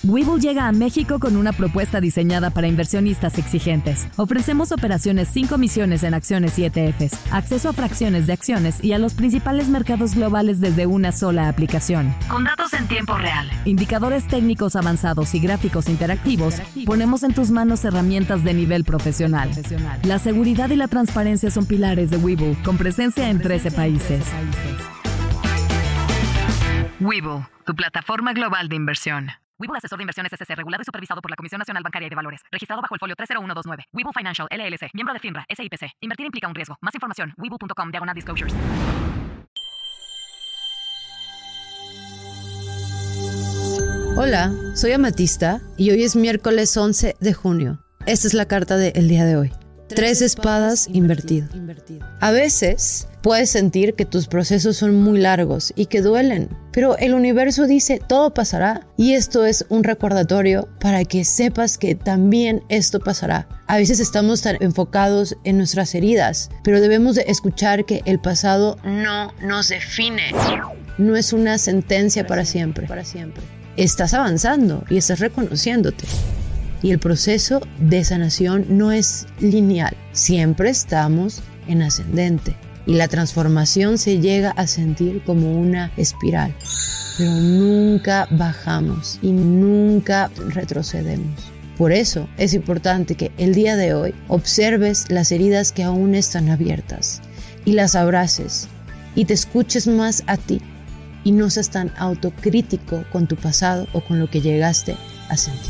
Webull llega a México con una propuesta diseñada para inversionistas exigentes. Ofrecemos operaciones sin comisiones en acciones y ETFs, acceso a fracciones de acciones y a los principales mercados globales desde una sola aplicación. Con datos en tiempo real, indicadores técnicos avanzados y gráficos interactivos, ponemos en tus manos herramientas de nivel profesional. La seguridad y la transparencia son pilares de Webull, con presencia en 13 países. Webull, tu plataforma global de inversión. Webull Asesor de Inversiones S.C. regulado y supervisado por la Comisión Nacional Bancaria y de Valores. Registrado bajo el folio 30129. Webull Financial, LLC. Miembro de FINRA, SIPC. Invertir implica un riesgo. Más información, webull.com/disclosures. Hola, soy Amatista y hoy es miércoles 11 de junio. Esta es la carta del día de hoy. 3 de espadas invertido. A veces puedes sentir que tus procesos son muy largos y que duelen, pero el universo dice todo pasará, y esto es un recordatorio para que sepas que también esto pasará. A veces estamos tan enfocados en nuestras heridas, pero debemos de escuchar que el pasado no nos define. No es una sentencia para siempre. Estás avanzando y estás reconociéndote. Y el proceso de sanación no es lineal. Siempre estamos en ascendente. Y la transformación se llega a sentir como una espiral. Pero nunca bajamos y nunca retrocedemos. Por eso es importante que el día de hoy observes las heridas que aún están abiertas y las abraces y te escuches más a ti y no seas tan autocrítico con tu pasado o con lo que llegaste a sentir.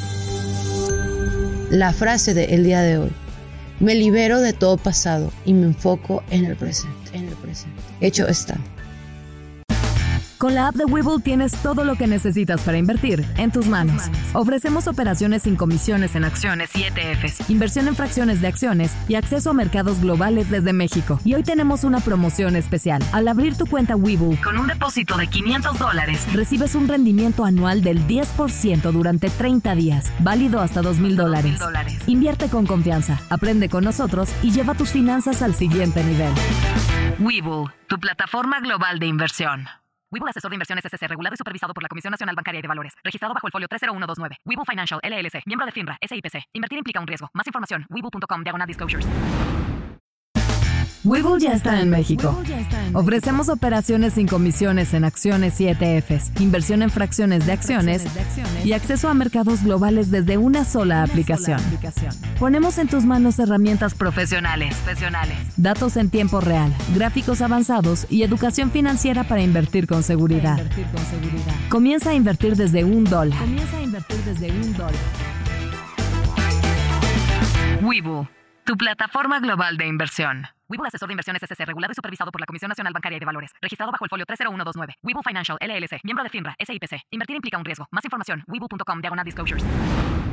La frase del día de hoy: me libero de todo pasado y me enfoco en el presente. Hecho está. Con la app de Webull tienes todo lo que necesitas para invertir en tus manos. Ofrecemos operaciones sin comisiones en acciones y ETFs, inversión en fracciones de acciones y acceso a mercados globales desde México. Y hoy tenemos una promoción especial. Al abrir tu cuenta Webull con un depósito de $500, recibes un rendimiento anual del 10% durante 30 días, válido hasta $2,000. Invierte con confianza, aprende con nosotros y lleva tus finanzas al siguiente nivel. Webull, tu plataforma global de inversión. Webull Asesor de Inversiones S.C. regulado y supervisado por la Comisión Nacional Bancaria y de Valores. Registrado bajo el folio 30129. Webull Financial, LLC. Miembro de FINRA, SIPC. Invertir implica un riesgo. Más información, webull.com/disclosures. Webull ya está en México. Ofrecemos operaciones sin comisiones en acciones y ETFs, inversión en fracciones de acciones y acceso a mercados globales desde una sola aplicación. Ponemos en tus manos herramientas profesionales, datos en tiempo real, gráficos avanzados y educación financiera para invertir con seguridad. Comienza a invertir desde $1. Webull, tu plataforma global de inversión. Webull Asesor de Inversiones S.C. regulado y supervisado por la Comisión Nacional Bancaria y de Valores. Registrado bajo el folio 30129. Webull Financial, LLC. Miembro de FINRA, SIPC. Invertir implica un riesgo. Más información, webull.com/disclosures.